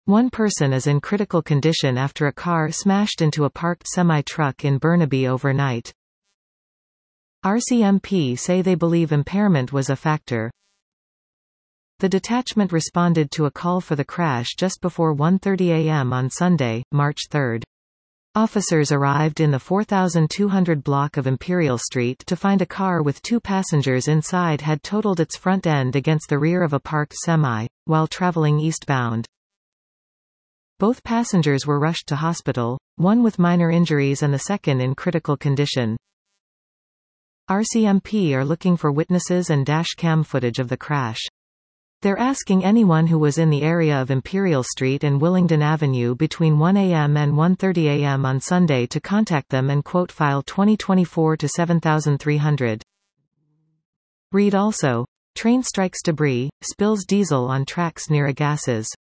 One person is in critical condition after a car smashed into a parked semi-truck in Burnaby overnight. RCMP say they believe impairment was a factor. The detachment responded to a call for the crash just before 1:30 a.m. on Sunday, March 3. Officers arrived in the 4200 block of Imperial Street to find a car with 2 passengers inside had totaled its front end against the rear of a parked semi, while traveling eastbound. Both passengers were rushed to hospital, one with minor injuries and the second in critical condition. RCMP are looking for witnesses and dash cam footage of the crash. They're asking anyone who was in the area of Imperial Street and Willingdon Avenue between 1 a.m. and 1:30 a.m. on Sunday to contact them and quote file 2024-7300. Read also. Train strikes debris, spills diesel on tracks near Agassiz.